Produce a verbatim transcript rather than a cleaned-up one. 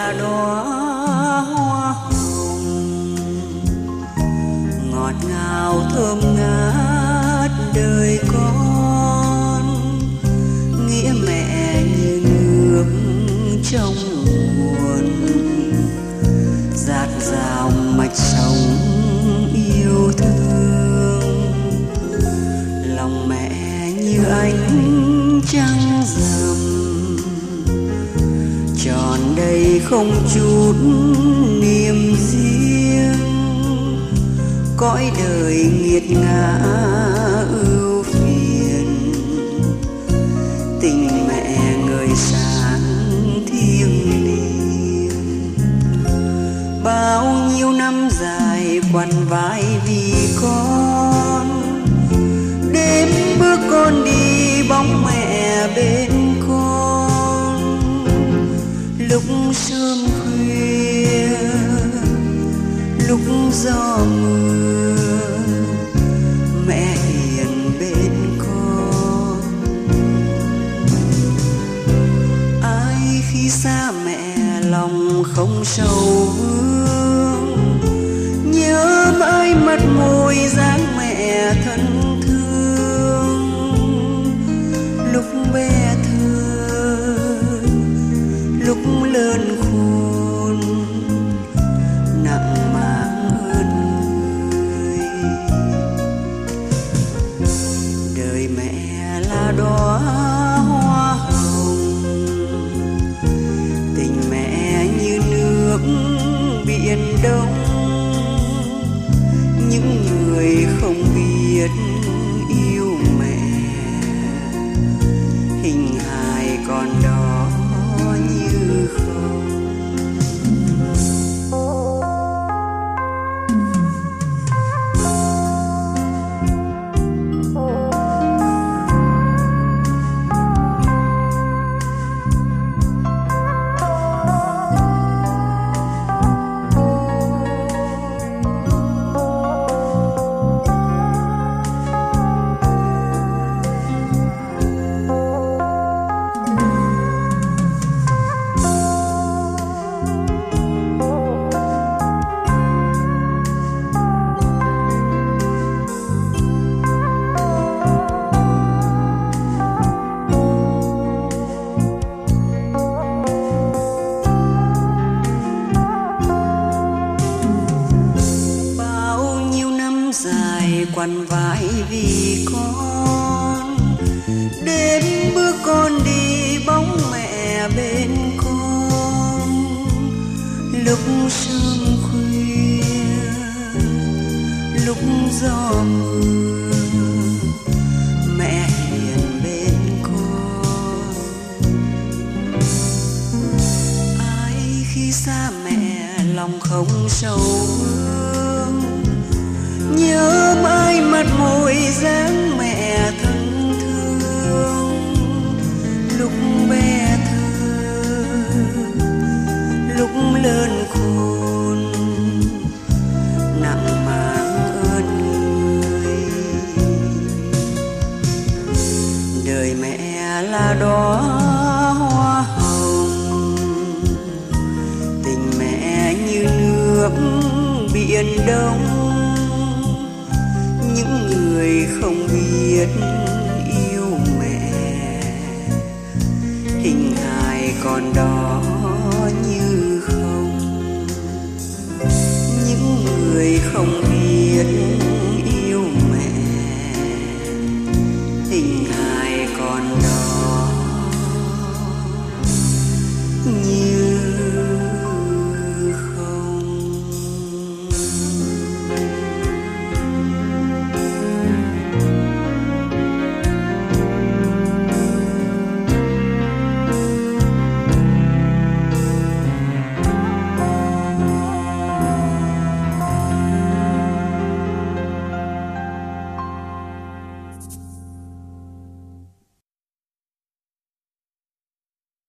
là đóa hoa hồng ngọt ngào thơm ngát đời con, nghĩa mẹ như nước trong nguồn dạt dào mạch sống yêu thương. Lòng mẹ như ánh trăng rằm tròn đầy không chút niềm riêng, cõi đời nghiệt ngã ưu phiền, tình mẹ người sáng thiêng liêng. Bao nhiêu năm dài quằn vai vì con, đêm bước con đi bóng mẹ bên con. Lúc sớm khuya, lúc gió mưa, mẹ hiền bên con. Ai khi xa mẹ lòng không sầu vương, nhớ mãi mắt môi dáng mẹ thân thương. Lúc bé thơ, lúc lớn khôn, nặng mang ơn người. Đời mẹ là đóa hoa hồng, tình mẹ như nước biển đông. Những người không biết yêu mẹ, hình hài còn đó như không. Quằn vai vì con, đêm bước con đi bóng mẹ bên con. Lúc sương khuya, lúc gió mưa, mẹ hiền bên con. Ai khi xa mẹ lòng không sầu vương, nhớ mãi mắt môi dáng mẹ thân thương. Lúc bé thơ, lúc lớn khôn, nặng mang ơn người. Đời mẹ là đóa hoa hồng, tình mẹ như nước biển đông. Những người không biết yêu mẹ, hình hài còn đó như không. Những người không biết yêu mẹ, hình hài còn đó